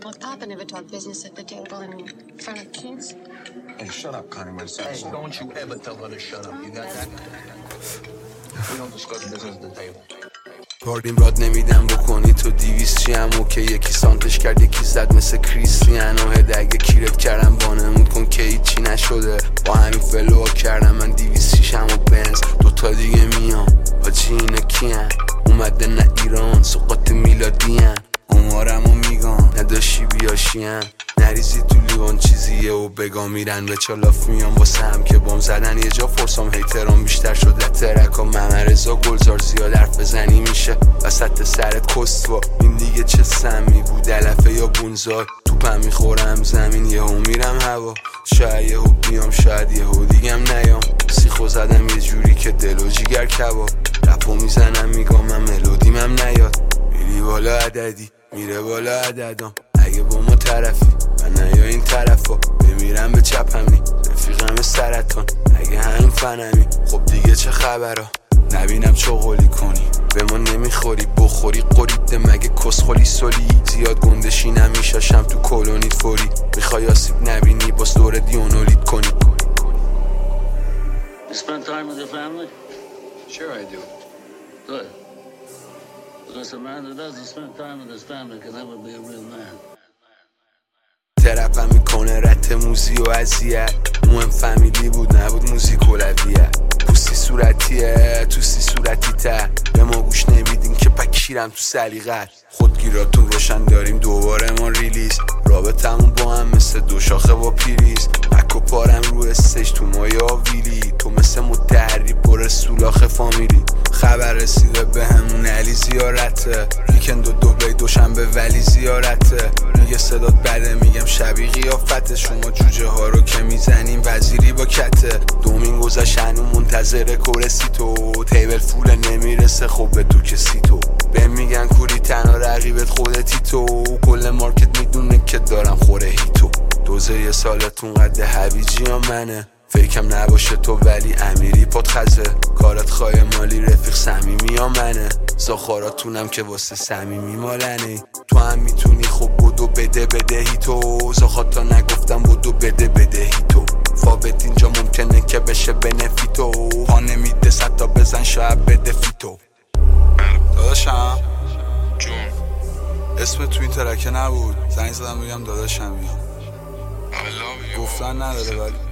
Well, Papa never talked business at the table in front of kids. Hey, shut up, Connie Mercedes. Hey, don't you ever tell her to shut up. You got that? We don't discuss business at the table. باردیم راد نمیدم بکنی تو 200 چیم اوکی یکی سانتش کرد یکی زد مثل کریستیانو هده اگه کیرت کردم بانمون کن که هیچی نشده با همین فلوها کردم من 206 و بنز دوتا دیگه میام حاجی اینا کیان اومده نه ایران سقاط میلادیان عمارمو میگم نداشی بیاشیان نریزی تو لیوان چیزیه و بگا میرن به چالاف میان واسه هم که بام زدن یه جا فرسام هیتران بیشتر شد لترکا ممرزا گلزار زیاد حرف بزنی میشه وسط سرت کستوا این دیگه چه سمی بود علفه یا بونزار توپم میخورم زمین یهو میرم هوا شاید یهو بیام شاید یهو دیگم نیام سیخو زدم یه جوری که دل و جیگر کباب رپو میزنم میگم من ملودیمم نیاد میری بالا عددی میره بالا عددام اگه با ما طرفی من نیا این طرفا بمیرم به چپمی رفیقم سرطان اگه هنو فنمی خب دیگه چه خبرا نبینم چغلی کنی به ما نمیخوری بخوری قریده مگه کسخولی سولی زیاد گندشی نمیشاشم تو کلونیت فوری میخوای آسیب نبینی باز دور دیونولید کنی You spend time with your family? Sure I do. Good. Because a man who doesn't spend time with his family can never be a real man. ترپم میکنه رت موزی و اذیت مهم فامیلی بود نبود موزیک اولویت پوستی صورتیه توستی صورتی تر به ما گوش نمیدین که پکیرم تو سلیقت خودگیراتون روشن داریم دوباره ما ریلیز رابطمون با هم مثل دو شاخه با پیریز پک و پارم رو استش تو مایا ویلی تو مثل متحری پر سولاخ فامیلی خبر رسیده به همون علی زیارته ویکند و دوبی دوشنبه ولی زیارته میگه صدات بده میگم شبیه قیافته شما جوجه ها رو که میزنیم وزیری با کته دومین گذشت هنو منتظر کورسی تو تیبل فول نمیرسه خب به تو کسی تو به میگن کوری تنها رقیبت خودتی تو کل مارکت میدونه که دارم خوره هیتو دوزه یه سالتون قد هویجی ها منه فکرم نباشه تو ولی امیری پاد خزه کارت خواهی مالی رفیق صمیمی ها منه زاخاراتونم که واسه صمیمی مالنه تو هم میتونی خب بدو بده بدهی تو زاخاتا نگفتم بدو بده بدهی تو فابت اینجا ممکنه که بشه بنفی تو پا نمیده صد بزن شاید بده فیتو داداشم جون اسم تو این ترکه نبود زنگ زدم بگم داداشم I love you گفتن نداره ولی